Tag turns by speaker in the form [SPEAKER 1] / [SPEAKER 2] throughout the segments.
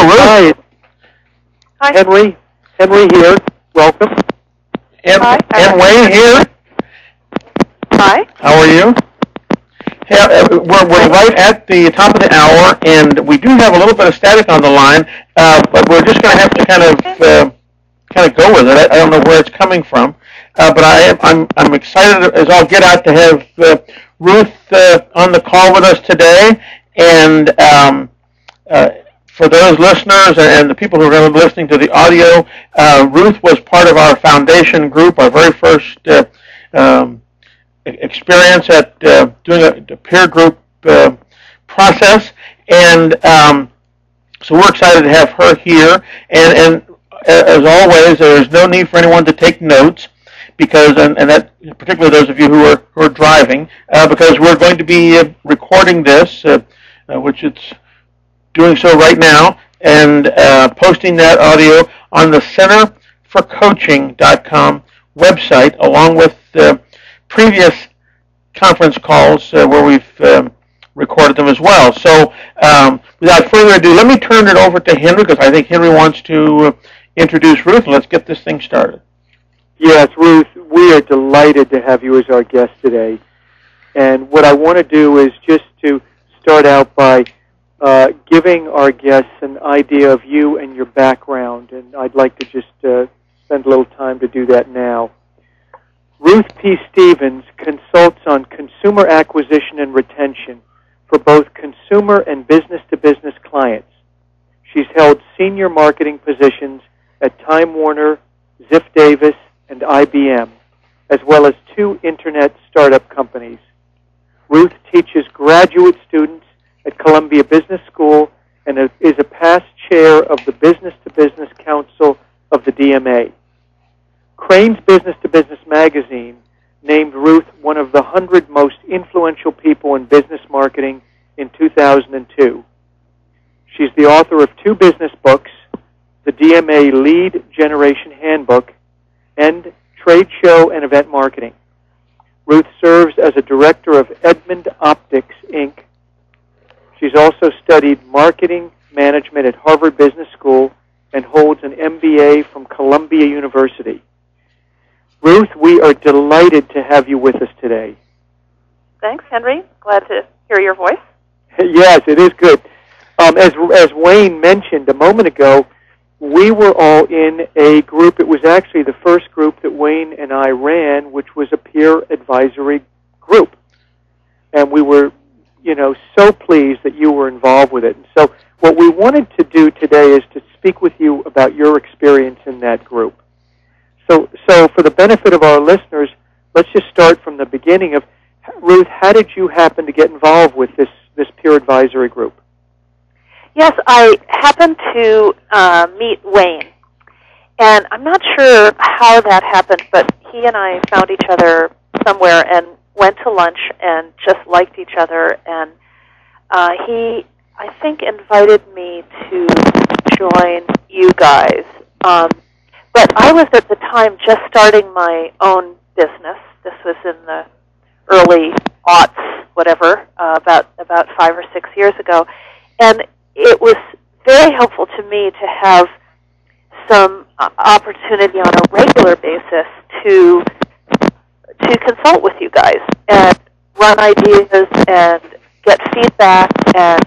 [SPEAKER 1] Ruth.
[SPEAKER 2] Hi.
[SPEAKER 1] Henry here. Welcome.
[SPEAKER 2] Hi.
[SPEAKER 1] And Wayne here.
[SPEAKER 2] Hi.
[SPEAKER 1] How are you? Hey, we're right at the top of the hour, and we do have a little bit of static on the line, but we're just going to have to kind of go with it. I don't know where it's coming from, but I'm excited as all get out to have Ruth on the call with us today, and for those listeners and the people who are going to be listening to the audio, Ruth was part of our foundation group, our very first experience at doing a peer group process, and so we're excited to have her here. And as always, there is no need for anyone to take notes, because and that particularly those of you who are driving, because we're going to be recording this, which it's doing so right now, and posting that audio on the centerforcoaching.com website, along with previous conference calls where we've recorded them as well. So without further ado, let me turn it over to Henry, because I think Henry wants to introduce Ruth. Let's get this thing started.
[SPEAKER 3] Yes, Ruth, we are delighted to have you as our guest today. And what I want to do is just to start out by giving our guests an idea of you and your background, and I'd like to just spend a little time to do that now. Ruth P. Stevens consults on consumer acquisition and retention for both consumer and business-to-business clients. She's held senior marketing positions at Time Warner, Ziff Davis, and IBM, as well as 2 internet startup companies. Ruth teaches graduate students at Columbia Business School and is a past chair of the Business-to-Business Council of the DMA. Crain's Business-to-Business magazine named Ruth one of the 100 most influential people in business marketing in 2002. She's the author of 2 business books, the DMA Lead Generation Handbook, and Trade Show and Event Marketing. Ruth serves as a director of Edmund Optics, Inc. She's also studied marketing management at Harvard Business School and holds an MBA from Columbia University. Ruth, we are delighted to have you with us today.
[SPEAKER 2] Thanks, Henry. Glad to hear your voice.
[SPEAKER 3] Yes, it is good. As Wayne mentioned a moment ago, we were all in a group. It was actually the first group that Wayne and I ran, which was a peer advisory group. And we were, so pleased that you were involved with it. And so what we wanted to do today is to speak with you about your experience in that group. So for the benefit of our listeners, let's just start from the beginning of, Ruth, how did you happen to get involved with this peer advisory group?
[SPEAKER 2] Yes, I happened to meet Wayne, and I'm not sure how that happened, but he and I found each other somewhere and went to lunch and just liked each other, and he, I think, invited me to join you guys. But I was at the time just starting my own business. This was in the early aughts, whatever, about 5 or 6 years ago, and it was very helpful to me to have some opportunity on a regular basis to consult with you guys and run ideas and get feedback and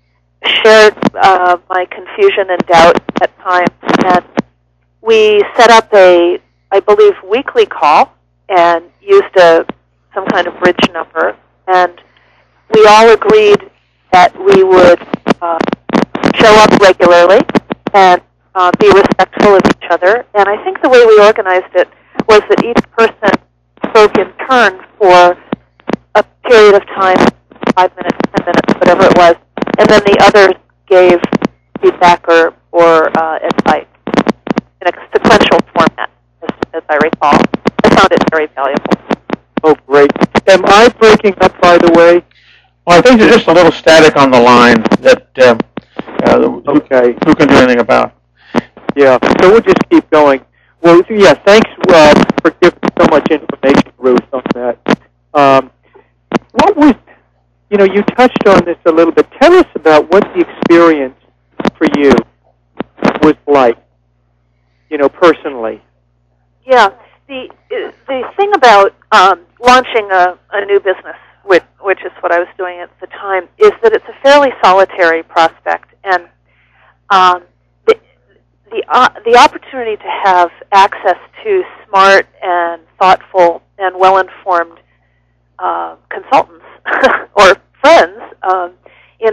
[SPEAKER 2] share my confusion and doubt at times. And we set up a, I believe, weekly call and used some kind of bridge number. And we all agreed that we would show up regularly and be respectful of each other. And I think the way we organized it was that each person spoke in turn for a period of time, 5 minutes, 10 minutes, whatever it was, and then the others gave feedback or advice in a sequential format, as I recall. I found it very valuable.
[SPEAKER 3] Oh, great. Am I breaking up, by the way?
[SPEAKER 1] Well, I think there's just a little static on the line that
[SPEAKER 3] okay.
[SPEAKER 1] Who can do anything about.
[SPEAKER 3] Yeah, so we'll just keep going. Well, yeah, thanks for giving so much information, Ruth, on that. What was, you touched on this a little bit. Tell us about what the experience for you was like, personally.
[SPEAKER 2] Yeah. The thing about launching a new business, which is what I was doing at the time, is that it's a fairly solitary prospect, and the opportunity to have access to smart and thoughtful and well-informed consultants or friends in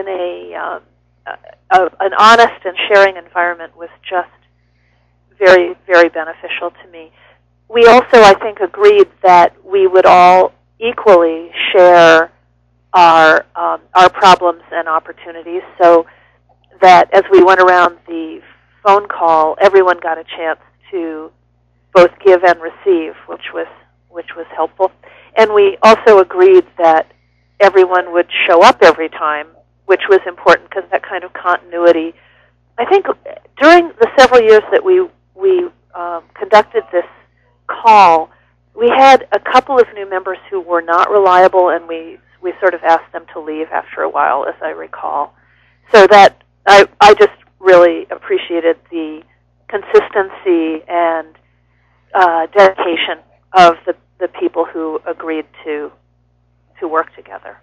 [SPEAKER 2] an honest and sharing environment was just very, very beneficial to me. We also, I think, agreed that we would all equally share our problems and opportunities, so that as we went around the phone call, everyone got a chance to both give and receive, which was helpful. And we also agreed that everyone would show up every time, which was important because that kind of continuity. I think during the several years that we conducted this call, we had a couple of new members who were not reliable, and we sort of asked them to leave after a while, as I recall. So that I just really appreciated the consistency and dedication of the people who agreed to work together.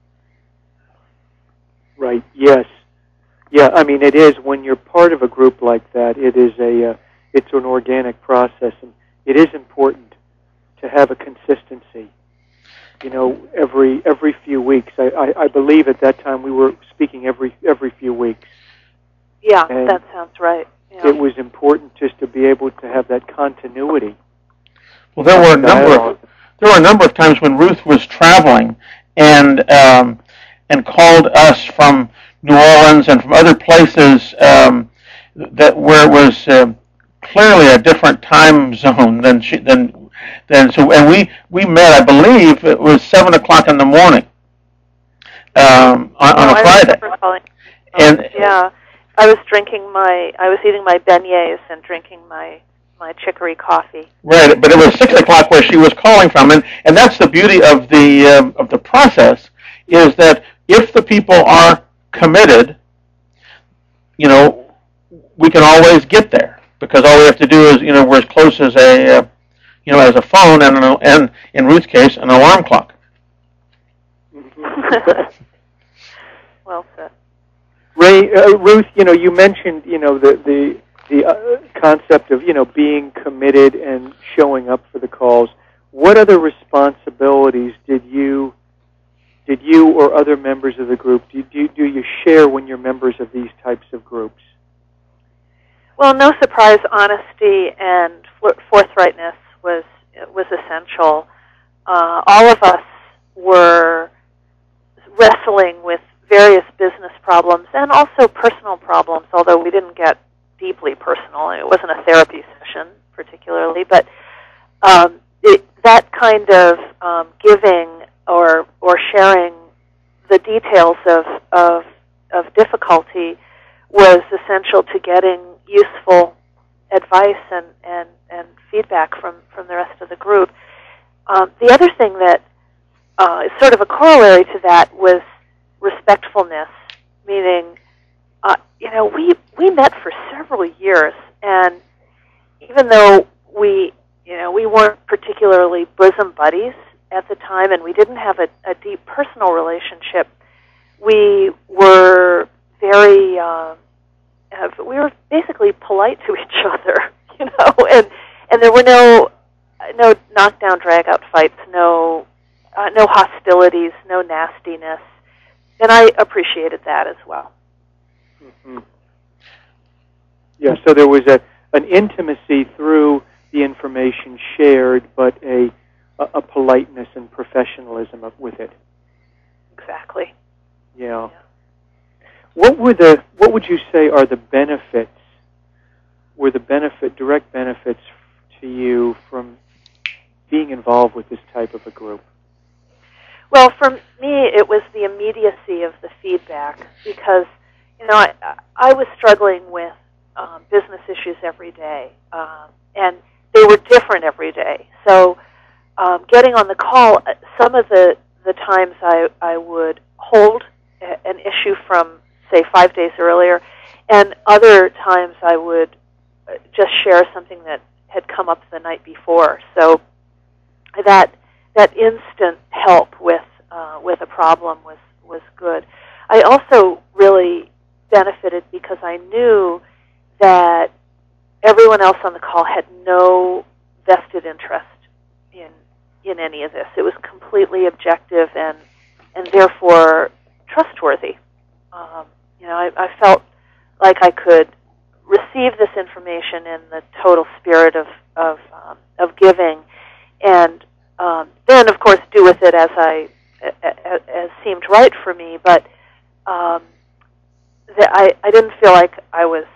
[SPEAKER 3] Right. Yes. Yeah. I mean, it is when you're part of a group like that. It is it's an organic process, and it is important to have a consistency. Every few weeks. I believe at that time we were speaking every few weeks.
[SPEAKER 2] Yeah,
[SPEAKER 3] and
[SPEAKER 2] that sounds right. Yeah.
[SPEAKER 3] It was important just to be able to have that continuity.
[SPEAKER 1] Well, there were a number of times when Ruth was traveling and called us from New Orleans and from other places that where it was clearly a different time zone than so. And we met, I believe, it was 7:00 in the morning on a Friday.
[SPEAKER 2] And yeah, I was eating my beignets and drinking my chicory coffee.
[SPEAKER 1] Right, but it was 6:00 where she was calling from, and that's the beauty of the process, is that if the people are committed, we can always get there, because all we have to do is we're as close as a phone and in Ruth's case an alarm clock.
[SPEAKER 2] Well said.
[SPEAKER 3] Ray, Ruth, you mentioned the concept of being committed and showing up for the calls. What other responsibilities did you or other members of the group do you share when you're members of these types of groups?
[SPEAKER 2] Well, no surprise, honesty and forthrightness was essential. All of us were wrestling with various business problems and also personal problems, although we didn't get deeply personal. It wasn't a therapy session particularly, but that kind of giving or sharing the details of difficulty was essential to getting useful advice and feedback from the rest of the group. The other thing that is sort of a corollary to that was respectfulness, meaning we met for several years, and even though we weren't particularly bosom buddies at the time, and we didn't have a deep personal relationship, we were very we were basically polite to each other, and there were no knockdown drag out fights, no hostilities, no nastiness, and I appreciated that as well.
[SPEAKER 3] Mm-hmm. Yeah, so there was an intimacy through the information shared, but a politeness and professionalism with it.
[SPEAKER 2] Exactly.
[SPEAKER 3] Yeah. What would you say are the benefits? Were the direct benefits to you from being involved with this type of a group?
[SPEAKER 2] Well, for me, it was the immediacy of the feedback, because I was struggling with business issues every day, and they were different every day. So getting on the call, some of the times I would hold an issue from, say, 5 days earlier, And other times I would just share something that had come up the night before. So that instant help with a problem was good. I also really benefited because I knew that everyone else on the call had no vested interest in any of this. It was completely objective and therefore trustworthy. I felt like I could receive this information in the total spirit of giving, and then of course do with it as seemed right for me. But I didn't feel like I was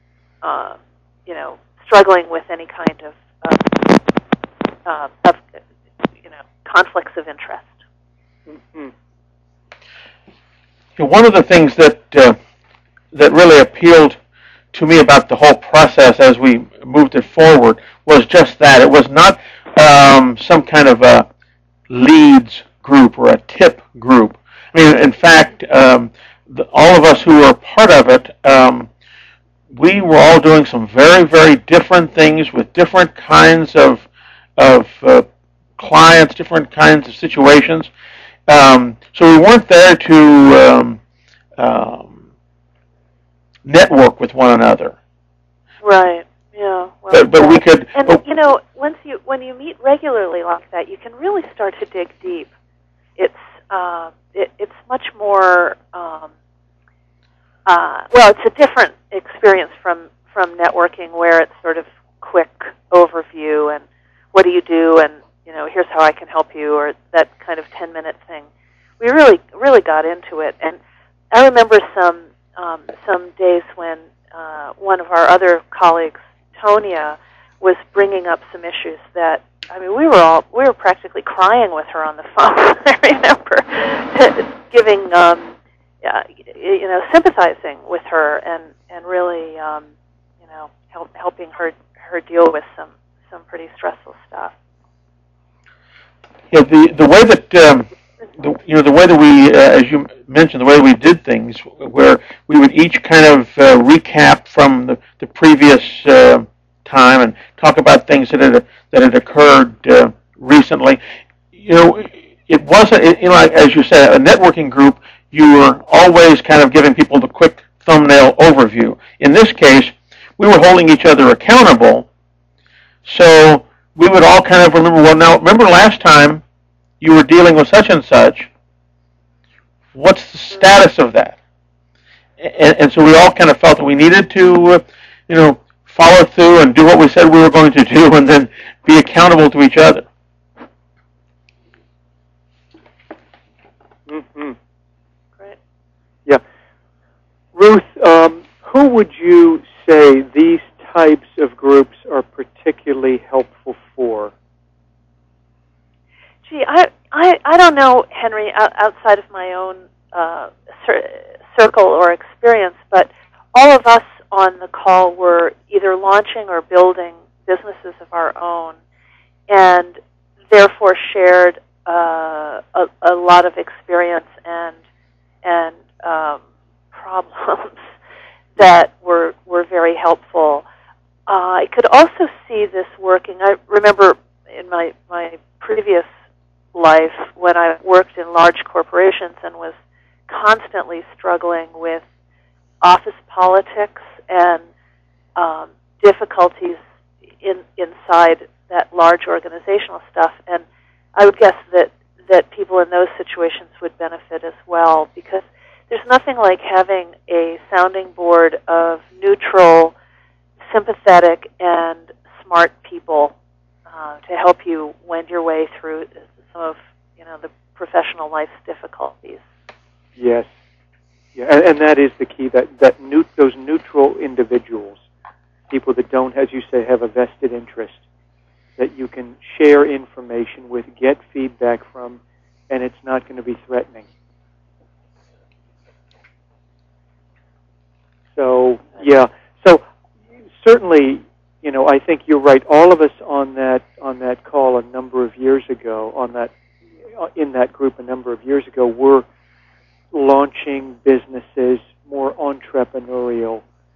[SPEAKER 2] struggling with any kind of conflicts of interest.
[SPEAKER 3] Mm-hmm.
[SPEAKER 1] One of the things that really appealed to me about the whole process as we moved it forward was just that. It was not some kind of a leads group or a tip group. I mean, in fact, all of us who were part of it, we were all doing some very, very different things with different kinds of clients, different kinds of situations. So we weren't there to network with one another.
[SPEAKER 2] Right. Yeah. Well,
[SPEAKER 1] but we could.
[SPEAKER 2] And when you meet regularly like that, you can really start to dig deep. It's much more. It's a different experience from networking, where it's sort of quick overview and what do you do, and here's how I can help you, or that kind of 10-minute thing. We really got into it, and I remember some days when one of our other colleagues, Tonya, was bringing up some issues that, we were practically crying with her on the phone. I remember giving sympathizing with her and really helping her deal with some pretty stressful stuff.
[SPEAKER 1] Yeah, the way that the way that we, as you mentioned, the way we did things, where we would each kind of recap from the previous time and talk about things that had occurred recently. It wasn't, like as you said, a networking group. You were always kind of giving people the quick thumbnail overview. In this case, we were holding each other accountable, so we would all kind of remember, well, now, remember last time you were dealing with such and such. What's the status of that? And so we all kind of felt that we needed to, follow through and do what we said we were going to do, and then be accountable to each other.
[SPEAKER 3] Mm-hmm. Great. Yeah. Ruth, who would you say these types of groups are particularly helpful for?
[SPEAKER 2] Gee, I don't know, Henry, outside of my own circle or experience, but all of us on the call were either launching or building businesses of our own, and therefore shared a lot of experience and problems that were very helpful. I could also see this working. I remember in my previous life when I worked in large corporations and was constantly struggling with office politics and difficulties inside that large organizational stuff. And I would guess that people in those situations would benefit as well, because there's nothing like having a sounding board of neutral, sympathetic, and smart people to help you wend your way through some of the professional life's difficulties.
[SPEAKER 3] Yes, yeah, and that is the key. Those neutral individuals, people that don't, as you say, have a vested interest, that you can share information with, get feedback from, and it's not going to be threatening. So yeah, so certainly, I think you're right. All of us on that call a number of years ago, in that group a number of years ago, were launching businesses, more entrepreneurial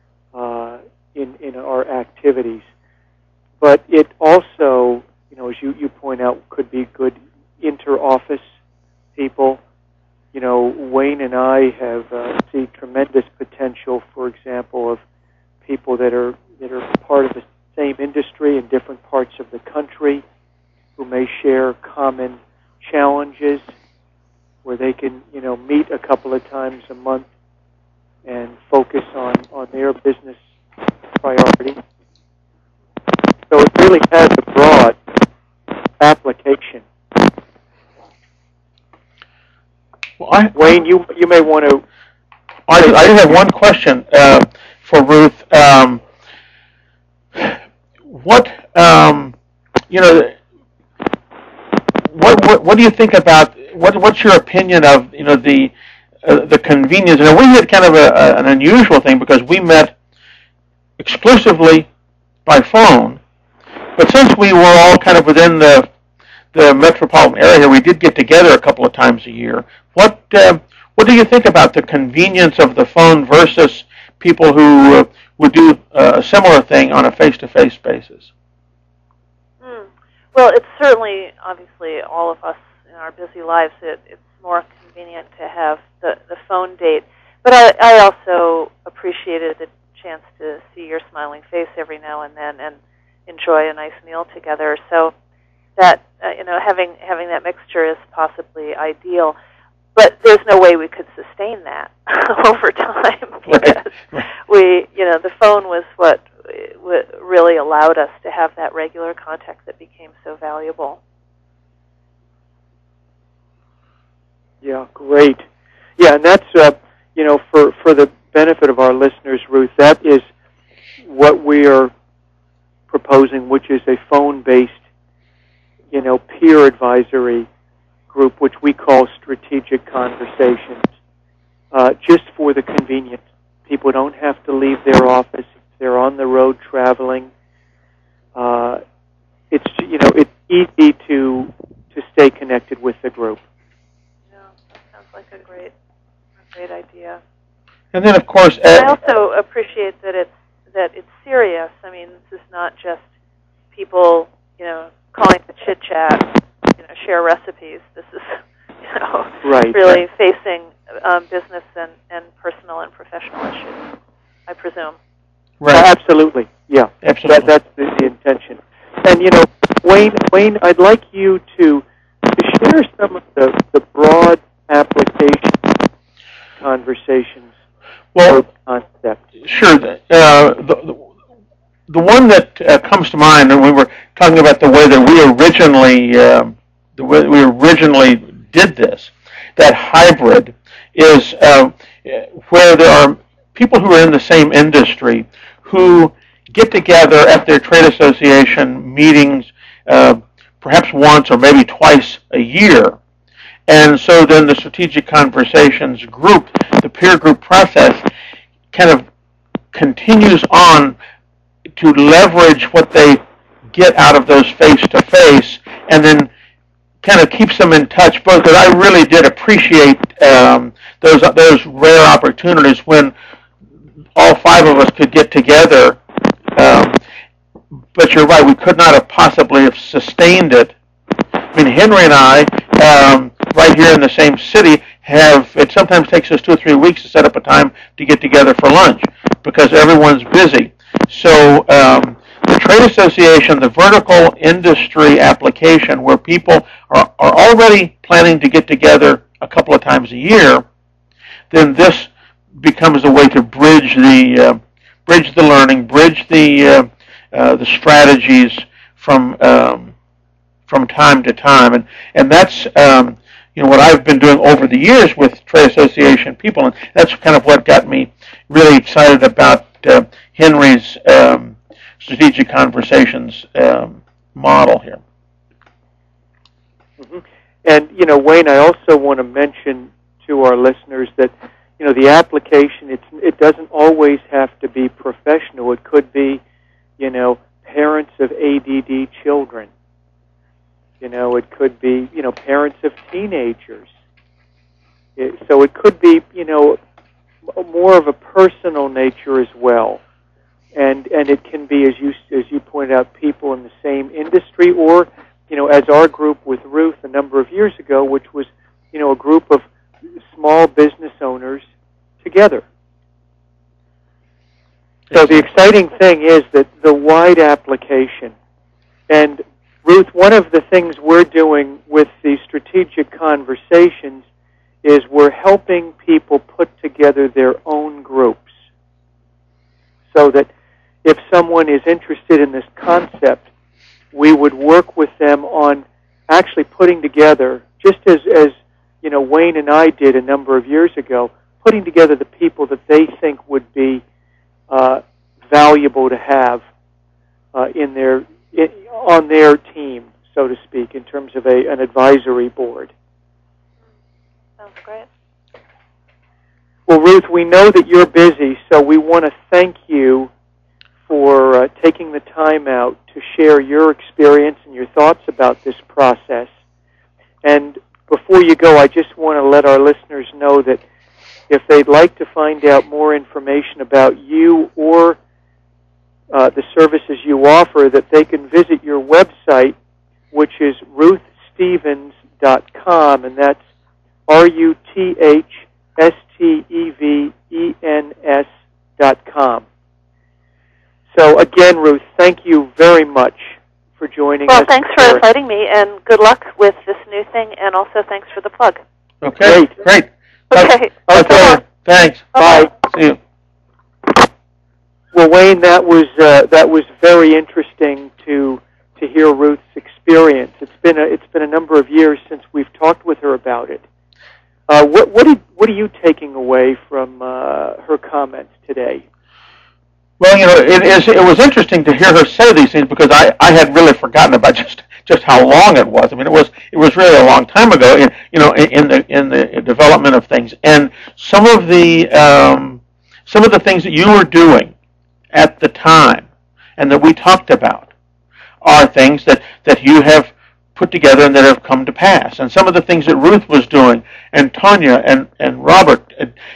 [SPEAKER 3] in our activities. But it also, as you point out, could be good inter-office people. Wayne and I have see tremendous potential, for example, of people that are part of the same industry in different parts of the country who may share common challenges, where they can meet a couple of times a month and focus on their business priorities. So it really has a broad application.
[SPEAKER 1] Well,
[SPEAKER 3] Wayne, you may want to.
[SPEAKER 1] I do have one question for Ruth. What do you think about what's your opinion of the convenience? We had kind of an unusual thing because we met exclusively by phone, but since we were all kind of within the metropolitan area here, we did get together a couple of times a year. What do you think about the convenience of the phone versus people who would do a similar thing on a face-to-face basis?
[SPEAKER 2] Well, it's certainly, obviously, all of us in our busy lives, it's more convenient to have the phone date. But I also appreciated the chance to see your smiling face every now and then and enjoy a nice meal together. So that, having that mixture is possibly ideal. But there's no way we could sustain that over time because the phone was what really allowed us to have that regular contact that became so valuable.
[SPEAKER 3] Yeah, great. Yeah, and that's for the benefit of our listeners, Ruth, that is what we are proposing, which is a phone-based, peer advisory group, which we call Strategic Conversations, just for the convenience. People don't have to leave their office. They're on the road traveling. It's easy to stay connected with the group.
[SPEAKER 2] Yeah, that sounds like a great idea.
[SPEAKER 1] And then, of course,
[SPEAKER 2] I also appreciate that it's serious. I mean, this is not just people, calling to chit chat, share recipes. This is, really facing business and personal and professional issues, I presume.
[SPEAKER 1] Right.
[SPEAKER 3] Absolutely. Yeah.
[SPEAKER 1] Absolutely.
[SPEAKER 3] That's the intention. And Wayne, I'd like you to share some of the broad application conversations.
[SPEAKER 1] Well,
[SPEAKER 3] concept.
[SPEAKER 1] Sure. The one that comes to mind, and we were talking about the way that we originally did this, that hybrid is where there are people who are in the same industry who get together at their trade association meetings perhaps once or maybe twice a year. And so then the Strategic Conversations group, the peer group process, kind of continues on to leverage what they get out of those face-to-face and then kind of keeps them in touch. Because I really did appreciate those rare opportunities when all five of us could get together. But you're right, we could not have possibly have sustained it. I mean, Henry and I, right here in the same city, it sometimes takes us 2 or 3 weeks to set up a time to get together for lunch because everyone's busy. So the trade association, the vertical industry application where people are already planning to get together a couple of times a year, then this becomes a way to bridge the learning, bridge the strategies from time to time, and that's what I've been doing over the years with trade association people, and that's kind of what got me really excited about Henry's Strategic Conversations model here.
[SPEAKER 3] Mm-hmm. And Wayne, I also want to mention to our listeners that the application it doesn't always have to be professional. It could be parents of ADD children. It could be parents of teenagers. So it could be more of a personal nature as well. and it can be, as you pointed out, people in the same industry, or as our group with Ruth a number of years ago, which was a group of small business owners together. So the exciting thing is that the wide application. And Ruth, one of the things we're doing with the strategic conversations is we're helping people put together their own groups, so that if someone is interested in this concept, we would work with them on actually putting together, just as Wayne and I did a number of years ago, putting together the people that they think would be valuable to have on their team, so to speak, in terms of an advisory board.
[SPEAKER 2] Sounds great.
[SPEAKER 3] Well, Ruth, we know that you're busy, so we want to thank you for taking the time out to share your experience and your thoughts about this process. And before you go, I just want to let our listeners know that if they'd like to find out more information about you or the services you offer, that they can visit your website, which is ruthstevens.com, and that's RUTHSTEVENS.com. So again, Ruth, thank you very much for joining us.
[SPEAKER 2] Well, thanks for inviting me, and good luck with this new thing, and also thanks for the plug.
[SPEAKER 1] Okay, great.
[SPEAKER 2] Okay.
[SPEAKER 1] Okay. Thanks.
[SPEAKER 2] Bye.
[SPEAKER 1] See you.
[SPEAKER 3] Well, Wayne, that was very interesting to hear Ruth's experience. It's been a number of years since we've talked with her about it. What are you taking away from her comments today?
[SPEAKER 1] Well, it was interesting to hear her say these things, because I had really forgotten about just how long it was. I mean, it was really a long time ago, in the development of things, and some of the things that you were doing at the time and that we talked about are things that you have put together and that have come to pass. And some of the things that Ruth was doing, and Tanya and Robert,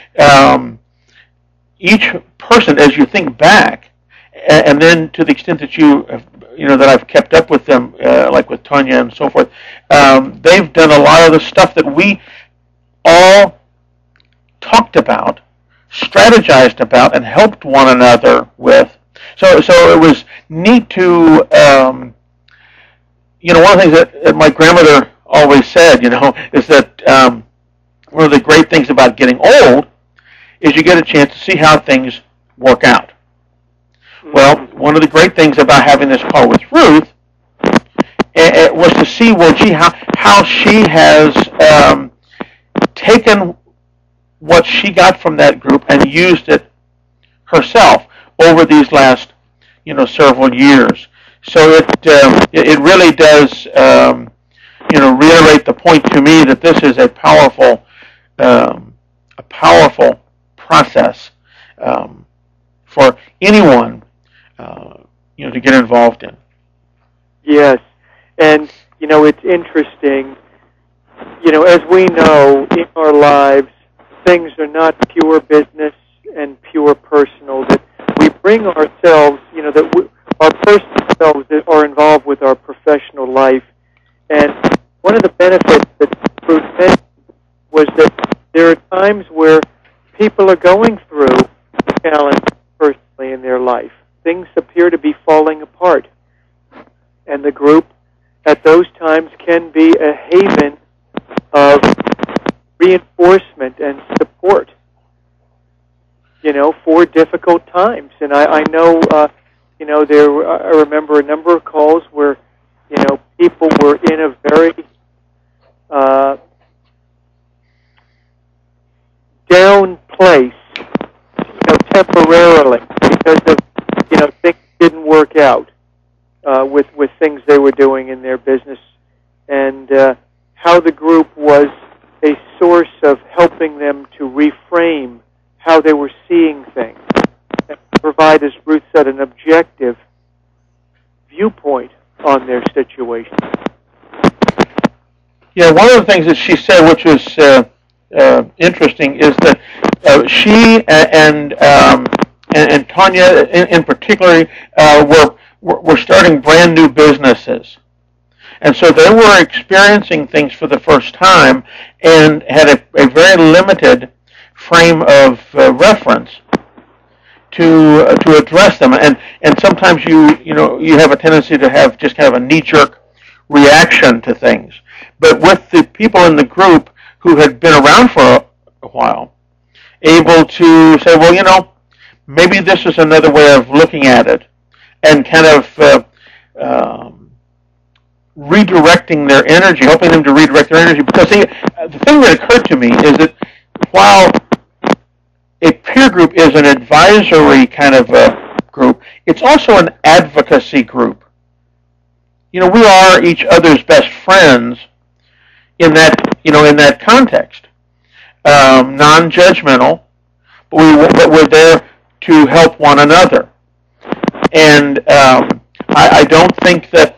[SPEAKER 1] each person, as you think back, and then to the extent that that I've kept up with them, like with Tanya and so forth, they've done a lot of the stuff that we all talked about, strategized about, and helped one another with. So it was neat to, one of the things that my grandmother always said, is that one of the great things about getting old is you get a chance to see how things work out. Well, one of the great things about having this call with Ruth was to see, how she has taken what she got from that group and used it herself over these last, several years. So it really does, reiterate the point to me that this is a powerful process for anyone, to get involved in.
[SPEAKER 3] Yes, and it's interesting. As we know in our lives, things are not pure business and pure personal. That we bring ourselves, our personal selves are involved with our professional life. And one of the benefits that Bruce mentioned was that there are times where people are going through challenges personally in their life. Things appear to be falling apart. And the group at those times can be a haven of reinforcement and support, for difficult times. And I know, I remember a number of calls where, people were in a very down place, temporarily, because of, things didn't work out with things they were doing in their business, and how the group was a source of helping them to reframe how they were seeing things, and provide, as Ruth said, an objective viewpoint on their situation.
[SPEAKER 1] Yeah, one of the things that she said, which was interesting, is that she and and Tanya in particular were starting brand new businesses. And so they were experiencing things for the first time and had a very limited frame of reference to address them. And sometimes you have a tendency to have just kind of a knee-jerk reaction to things. But with the people in the group who had been around for a while, able to say, well, maybe this is another way of looking at it, and kind of redirecting their energy, helping them to redirect their energy. Because the thing that occurred to me is that while a peer group is an advisory kind of a group, it's also an advocacy group. We are each other's best friends in that context. Non-judgmental, but we're there to help one another. And I don't think that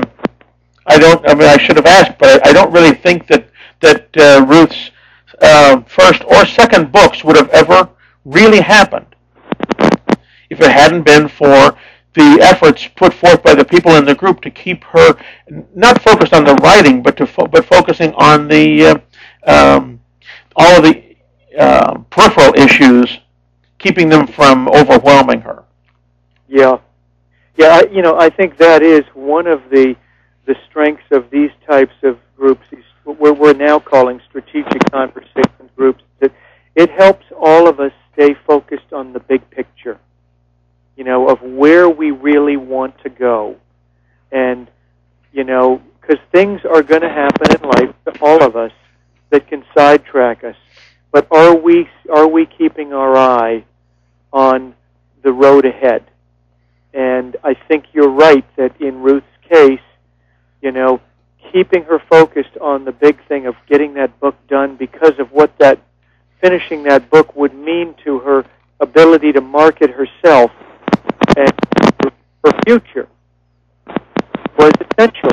[SPEAKER 1] I should have asked, but I don't really think that Ruth's first or second books would have ever really happened if it hadn't been for the efforts put forth by the people in the group to keep her not focused on the writing, but focusing on the all of the peripheral issues, keeping them from overwhelming her.
[SPEAKER 3] Yeah. I think that is one of the strengths of these types of groups, what we're now calling strategic conversation groups, that it helps all of us stay focused on the big picture, of where we really want to go. And, because things are going to happen in life to all of us that can sidetrack us. But are we keeping our eye on the road ahead? And I think you're right that in Ruth's case, keeping her focused on the big thing of getting that book done because of what finishing that book would mean to her ability to market herself and her future was essential.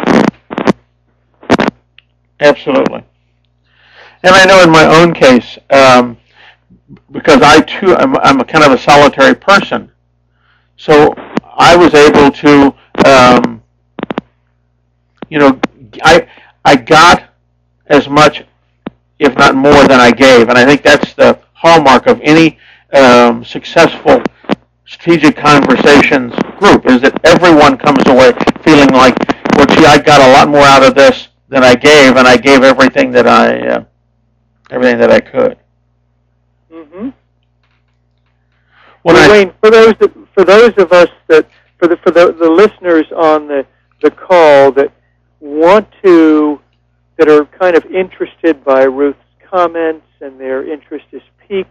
[SPEAKER 1] Absolutely. And I know in my own case, because I too I'm a kind of a solitary person, so I was able to, I got as much, if not more, than I gave, and I think that's the hallmark of any successful strategic conversations group, is that everyone comes away feeling like, well, gee, I got a lot more out of this than I gave, and I gave everything that I could.
[SPEAKER 3] Mm-hmm. Wayne, for those of us that for the listeners on the call that that are kind of interested by Ruth's comments and their interest is piqued,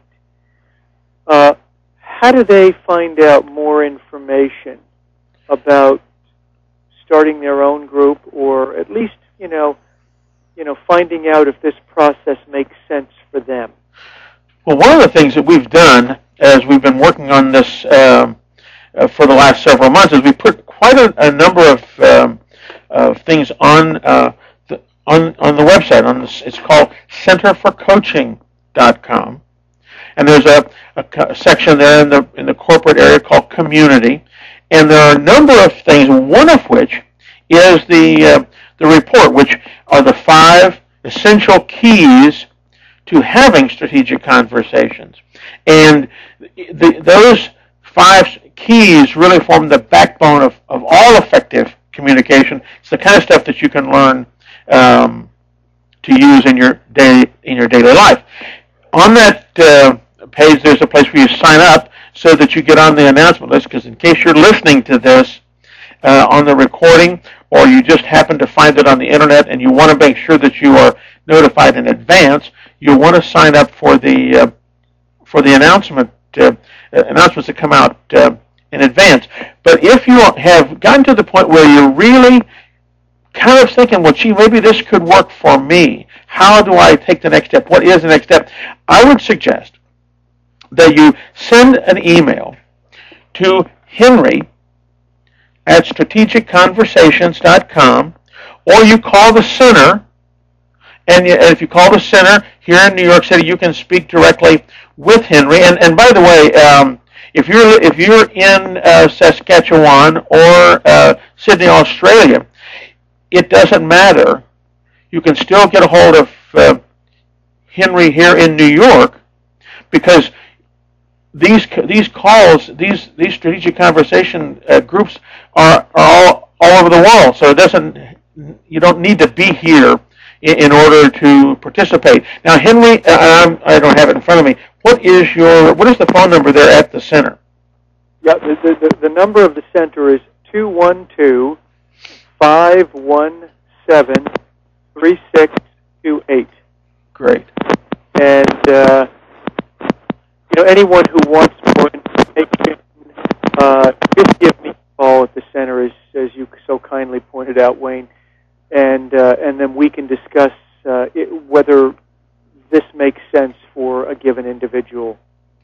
[SPEAKER 3] how do they find out more information about starting their own group, or at least finding out if this process makes sense for them?
[SPEAKER 1] Well, one of the things that we've done as we've been working on this for the last several months is we put quite a number of things on the website. It's called centerforcoaching.com, and there's a section there in the corporate area called Community, and there are a number of things. One of which is the report, which are the 5 essential keys to having strategic conversations. And those 5 keys really form the backbone of all effective communication. It's the kind of stuff that you can learn to use in your daily life. On that page, there's a place where you sign up so that you get on the announcement list, because in case you're listening to this on the recording, or you just happen to find it on the internet and you want to make sure that you are notified in advance, you want to sign up for the announcements that come out in advance. But if you have gotten to the point where you're really kind of thinking, well, gee, maybe this could work for me, how do I take the next step? What is the next step? I would suggest that you send an email to Henry at strategicconversations.com, or you call the center, and if you call the center here in New York City, you can speak directly with Henry. And by the way, if you're in Saskatchewan or Sydney, Australia, it doesn't matter. You can still get a hold of Henry here in New York, because these calls, these strategic conversation groups are all over the world. So you don't need to be here in order to participate. Now, Henry, I don't have it in front of me. What is the phone number there at the center?
[SPEAKER 3] Yeah, the number of the center is 212-517-3628.
[SPEAKER 1] Great.
[SPEAKER 3] And anyone who wants more information, just give me a call at the center, as you so kindly pointed out, Wayne, and then we can discuss whether this makes sense for a given individual.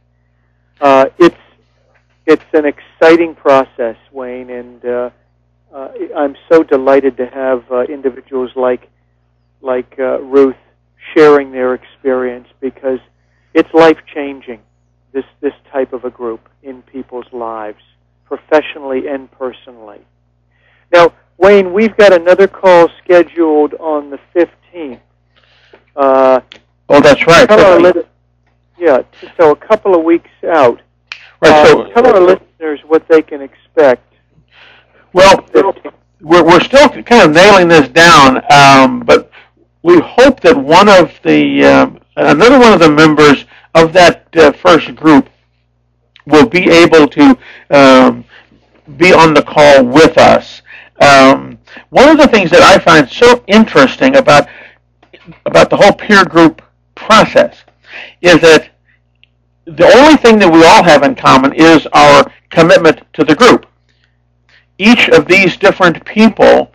[SPEAKER 3] It's an exciting process, Wayne, and I'm so delighted to have individuals like Ruth sharing their experience, because it's life-changing, this type of a group in people's lives, professionally and personally. Now, Wayne, we've got another call scheduled on the 15th.
[SPEAKER 1] Oh, that's right.
[SPEAKER 3] So a couple of weeks out.
[SPEAKER 1] Right. So
[SPEAKER 3] tell our listeners what they can expect.
[SPEAKER 1] Well, we're still kind of nailing this down, but we hope that another one of the members of that first group will be able to be on the call with us. One of the things that I find so interesting about the whole peer group process is that the only thing that we all have in common is our commitment to the group. Each of these different people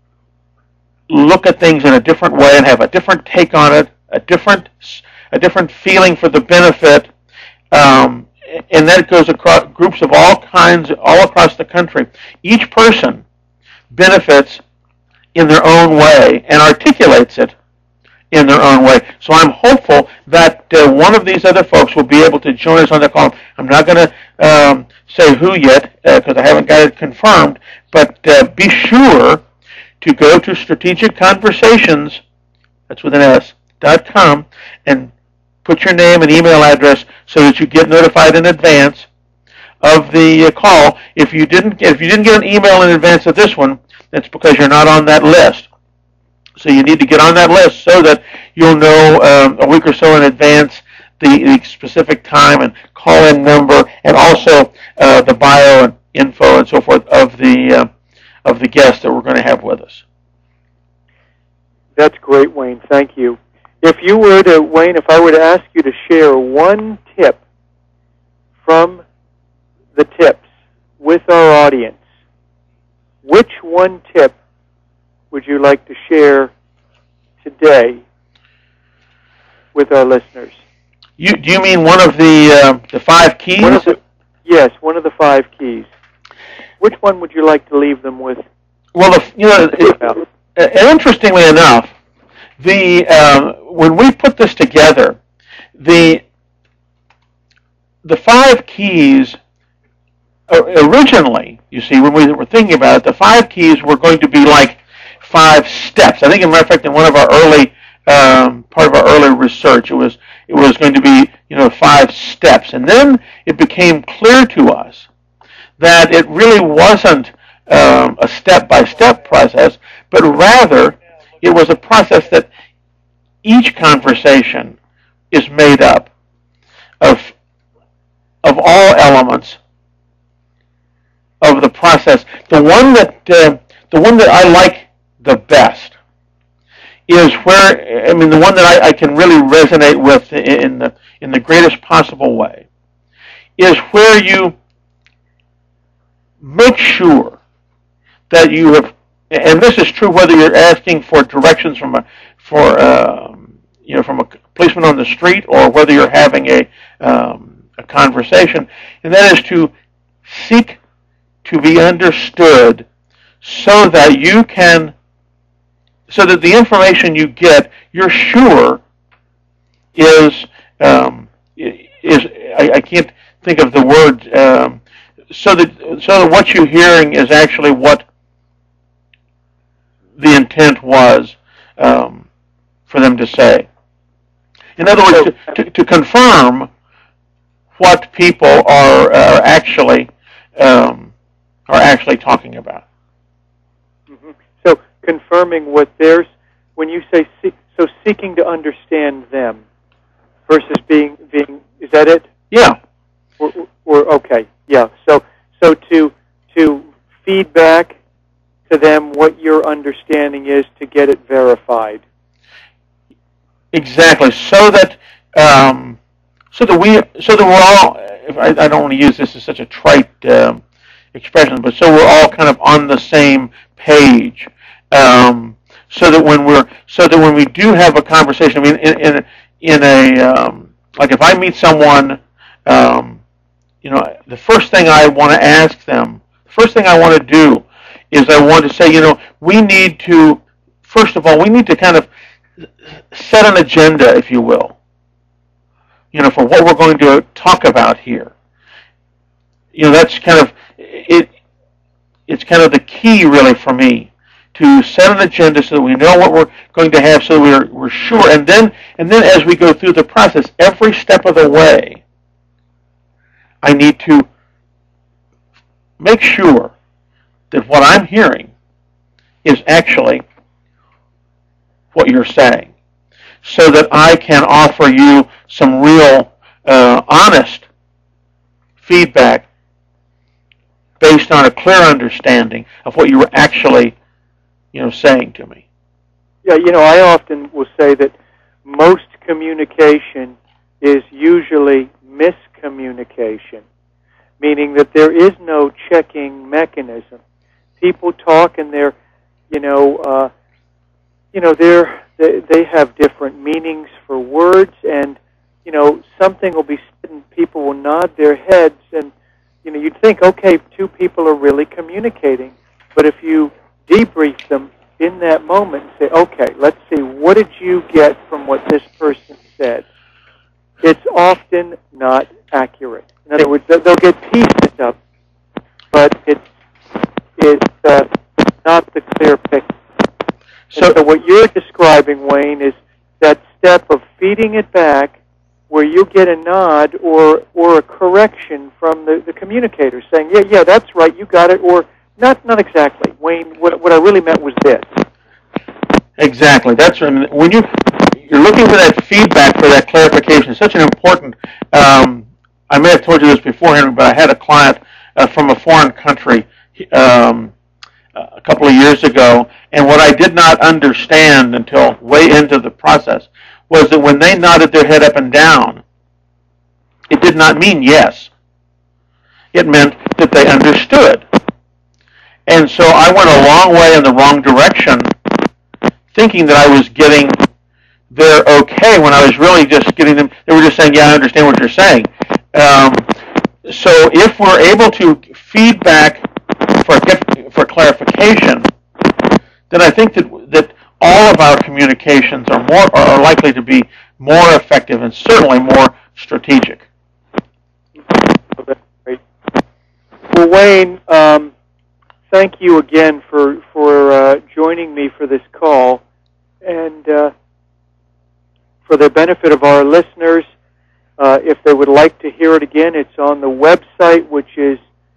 [SPEAKER 1] look at things in a different way and have a different take on it, a different feeling for the benefit, and that goes across groups of all kinds, all across the country. Each person benefits in their own way and articulates it in their own way. So I'm hopeful that one of these other folks will be able to join us on the call. I'm not going to say who yet, because I haven't got it confirmed, but be sure to go to Strategic Conversations, that's with an S.com, and put your name and email address so that you get notified in advance of the call. If you didn't get an email in advance of this one, that's because you're not on that list. So you need to get on that list so that you'll know a week or so in advance the specific time and call-in number, and also the bio and info and so forth of the guest that we're going to have with us.
[SPEAKER 3] That's great, Wayne. Thank you. If I were to ask you to share one tip from the tips with our audience, which one tip would you like to share today with our listeners?
[SPEAKER 1] Do you mean one of the 5 keys?
[SPEAKER 3] Yes, one of the 5 keys. Which one would you like to leave them with?
[SPEAKER 1] Well, interestingly enough, when we put this together, the 5 keys originally, you see, when we were thinking about it, the 5 keys were going to be like 5 steps. I think, as a matter of fact, in one of our early part of our early research, it was going to be 5 steps, and then it became clear to us that it really wasn't a step-by-step process, but rather it was a process that each conversation is made up of all elements of the process. The one that I like the best is the one that I can really resonate with in the greatest possible way is where you make sure that you have, and this is true whether you're asking for directions from a policeman on the street or whether you're having a conversation, and that is to seek to be understood so that the information you get, you're sure is I can't think of the word, so that what you're hearing is actually what the intent was for them to say. In other words, to confirm what people are actually talking about.
[SPEAKER 3] Mm-hmm. So confirming what theirs, when you say seeking to understand them versus being is that it?
[SPEAKER 1] Yeah.
[SPEAKER 3] Or okay, yeah. So to feedback to them what your understanding is to get it verified.
[SPEAKER 1] Exactly. So that we're all. I don't want to use this as such a trite expression, but so we're all kind of on the same page. So that when we do have a conversation, I mean, in a like if I meet someone, the first thing I want to ask them, the first thing I want to do is I want to say, we need to, first of all, we need to kind of set an agenda, if you will, for what we're going to talk about here. That's kind of it. It's kind of the key, really, for me, to set an agenda so that we know what we're going to have, so that we're sure. And then as we go through the process, every step of the way, I need to make sure that what I'm hearing is actually what you're saying, so that I can offer you some real, honest feedback based on a clear understanding of what you were actually, saying to me.
[SPEAKER 3] Yeah, I often will say that most communication is usually miscommunication, meaning that there is no checking mechanism. People talk and they have different meanings for words, and something will be said and people will nod their heads, and you'd think, okay, two people are really communicating, but if you debrief them in that moment and say, okay, let's see, what did you get from what this person said? It's often not accurate. In other words, they'll get pieces of it, but it's not the clear picture. So what you're describing, Wayne, is that step of feeding it back where you get a nod or a correction from the communicator saying, yeah, that's right, you got it, or not exactly. Wayne, what I really meant was this.
[SPEAKER 1] Exactly. That's right. When you're looking for that feedback, for that clarification, it's such an important, I may have told you this before, Henry, but I had a client from a foreign country a couple of years ago, and what I did not understand until way into the process was that when they nodded their head up and down, it did not mean yes. It meant that they understood. And so I went a long way in the wrong direction, thinking that I was getting their okay when I was really just getting them. They were just saying, yeah, I understand what you're saying. So if we're able to feedback for clarification, then I think that all of our communications are likely to be more effective and certainly more strategic.
[SPEAKER 3] Oh, that's great. Well, Wayne, thank you again for joining me for this call, and for the benefit of our listeners, if they would like to hear it again, it's on the website, which is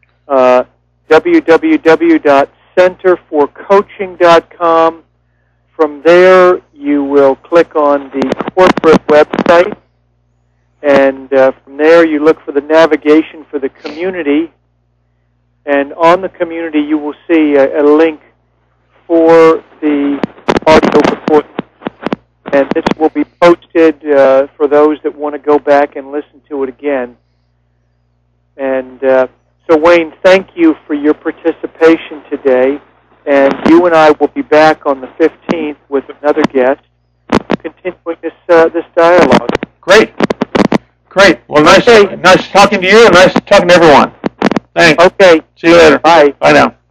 [SPEAKER 3] www.centerforcoaching.com. From there, you will click on the corporate website, and from there you look for the navigation for the community, and on the community you will see a link for the audio recording, and this will be posted for those that want to go back and listen to it again. And so, Wayne, thank you for your participation today, and you and I will be back on the 15th with another guest, continuing this dialogue.
[SPEAKER 1] Great. Well, nice talking to you, and nice talking to everyone. Thanks.
[SPEAKER 3] Okay.
[SPEAKER 1] See you later.
[SPEAKER 3] Bye.
[SPEAKER 1] Bye now.